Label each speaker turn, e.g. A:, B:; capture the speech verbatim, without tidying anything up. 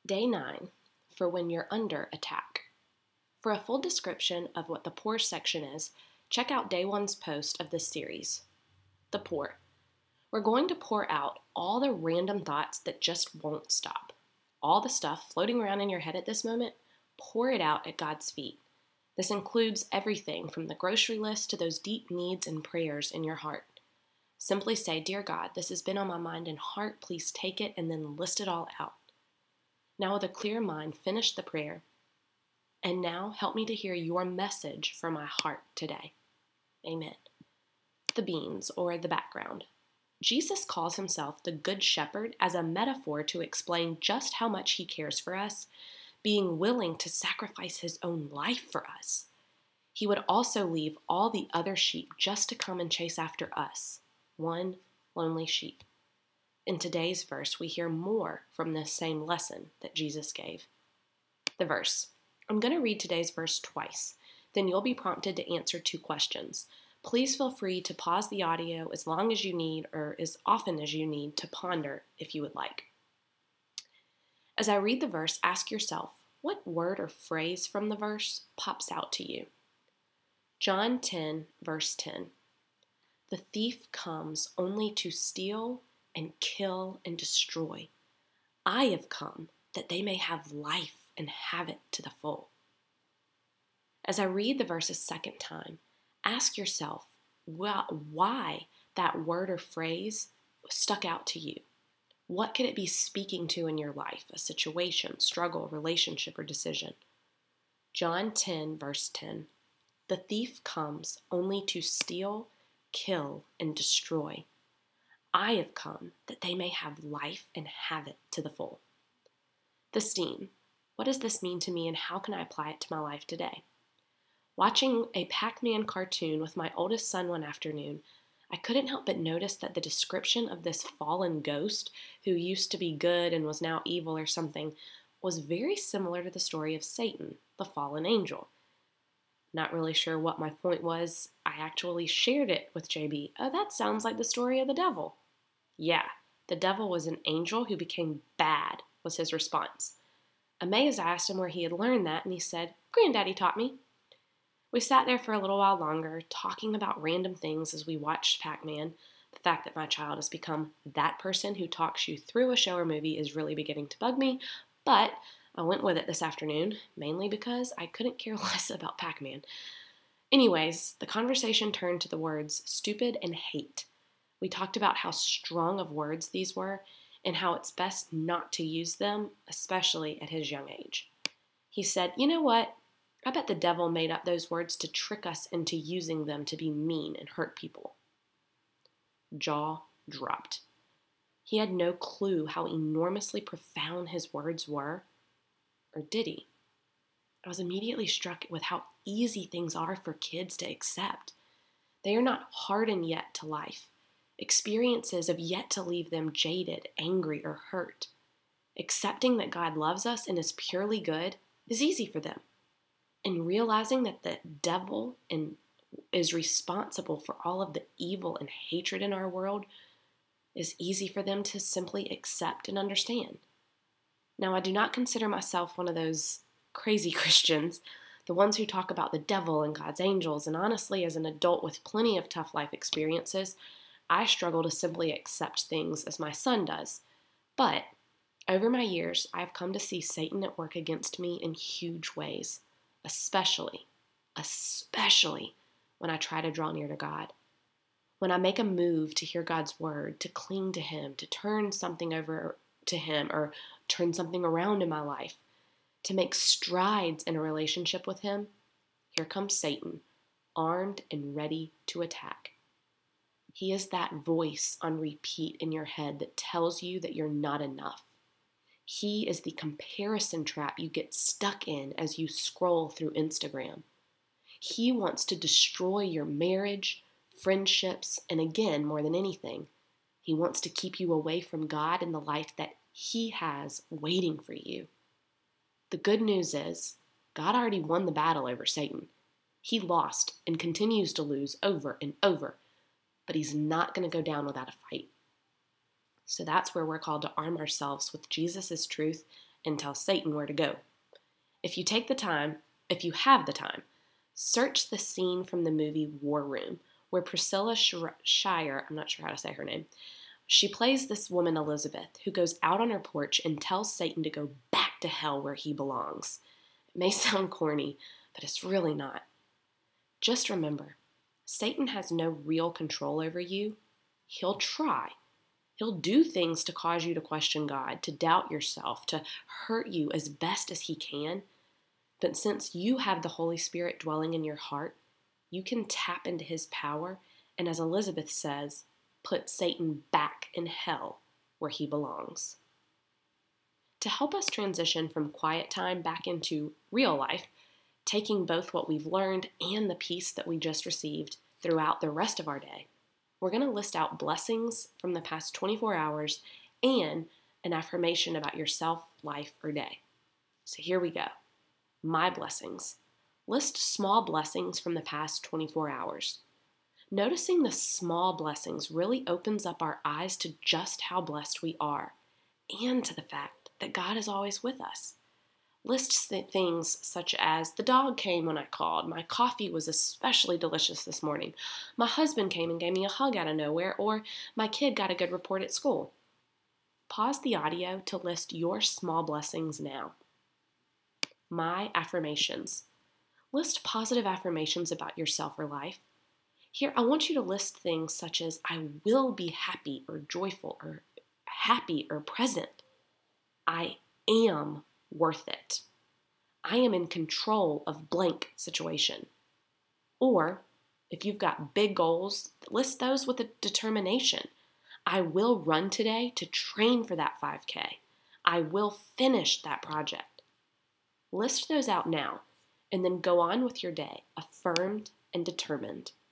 A: Day nine, for when you're under attack. For a full description of what the pour section is, check out day one's post of this series. The pour. We're going to pour out all the random thoughts that just won't stop. All the stuff floating around in your head at this moment, pour it out at God's feet. This includes everything from the grocery list to those deep needs and prayers in your heart. Simply say, "Dear God, this has been on my mind and heart. Please take it," and then list it all out. Now with a clear mind, finish the prayer. And now help me to hear your message for my heart today. Amen. The beans, or the background. Jesus calls himself the Good Shepherd as a metaphor to explain just how much he cares for us, being willing to sacrifice his own life for us. He would also leave all the other sheep just to come and chase after us, one lonely sheep. In today's verse, we hear more from this same lesson that Jesus gave. The verse. I'm going to read today's verse twice. Then you'll be prompted to answer two questions. Please feel free to pause the audio as long as you need or as often as you need to ponder if you would like. As I read the verse, ask yourself, what word or phrase from the verse pops out to you? John ten, verse ten. The thief comes only to steal and kill and destroy. I have come that they may have life and have it to the full. As I read the verse a second time, ask yourself why that word or phrase stuck out to you. What could it be speaking to in your life? A situation, struggle, relationship, or decision? John ten, verse ten. The thief comes only to steal, kill, and destroy. I have come that they may have life and have it to the full. The steam. What does this mean to me and how can I apply it to my life today? Watching a Pac-Man cartoon with my oldest son one afternoon, I couldn't help but notice that the description of this fallen ghost who used to be good and was now evil or something was very similar to the story of Satan, the fallen angel. Not really sure what my point was. I actually shared it with J B. Oh, that sounds like the story of the devil. Yeah, the devil was an angel who became bad, was his response. Amazed, I asked him where he had learned that, and he said, Granddaddy taught me. We sat there for a little while longer, talking about random things as we watched Pac-Man. The fact that my child has become that person who talks you through a show or movie is really beginning to bug me, but I went with it this afternoon, mainly because I couldn't care less about Pac-Man. Anyways, the conversation turned to the words stupid and hate. We talked about how strong of words these were and how it's best not to use them, especially at his young age. He said, you know what? I bet the devil made up those words to trick us into using them to be mean and hurt people. Jaw dropped. He had no clue how enormously profound his words were, or did he? I was immediately struck with how easy things are for kids to accept. They are not hardened yet to life. Experiences have yet to leave them jaded, angry, or hurt. Accepting that God loves us and is purely good is easy for them. And realizing that the devil and is responsible for all of the evil and hatred in our world is easy for them to simply accept and understand. Now, I do not consider myself one of those crazy Christians, the ones who talk about the devil and God's angels, and honestly, as an adult with plenty of tough life experiences, I struggle to simply accept things as my son does. But over my years, I've come to see Satan at work against me in huge ways, especially, especially when I try to draw near to God. When I make a move to hear God's word, to cling to him, to turn something over to him, or turn something around in my life, to make strides in a relationship with him, here comes Satan, armed and ready to attack. He is that voice on repeat in your head that tells you that you're not enough. He is the comparison trap you get stuck in as you scroll through Instagram. He wants to destroy your marriage, friendships, and again, more than anything, he wants to keep you away from God and the life that he has waiting for you. The good news is, God already won the battle over Satan. He lost and continues to lose over and over, but he's not going to go down without a fight. So that's where we're called to arm ourselves with Jesus' truth and tell Satan where to go. If you take the time, if you have the time, search the scene from the movie War Room, where Priscilla Shirer, I'm not sure how to say her name, she plays this woman Elizabeth who goes out on her porch and tells Satan to go back to hell where he belongs. It may sound corny, but it's really not. Just remember, Satan has no real control over you. He'll try. He'll do things to cause you to question God, to doubt yourself, to hurt you as best as he can. But since you have the Holy Spirit dwelling in your heart, you can tap into his power and, as Elizabeth says, put Satan back in hell where he belongs. To help us transition from quiet time back into real life, taking both what we've learned and the peace that we just received throughout the rest of our day, we're going to list out blessings from the past twenty-four hours and an affirmation about yourself, life, or day. So here we go. My blessings. List small blessings from the past twenty-four hours. Noticing the small blessings really opens up our eyes to just how blessed we are and to the fact that God is always with us. List things such as the dog came when I called, my coffee was especially delicious this morning, my husband came and gave me a hug out of nowhere, or my kid got a good report at school. Pause the audio to list your small blessings now. My affirmations. List positive affirmations about yourself or life. Here, I want you to list things such as I will be happy or joyful or happy or present. I am worth it. I am in control of blank situation. Or, if you've got big goals, list those with a determination. I will run today to train for that five K. I will finish that project. List those out now, and then go on with your day, affirmed and determined.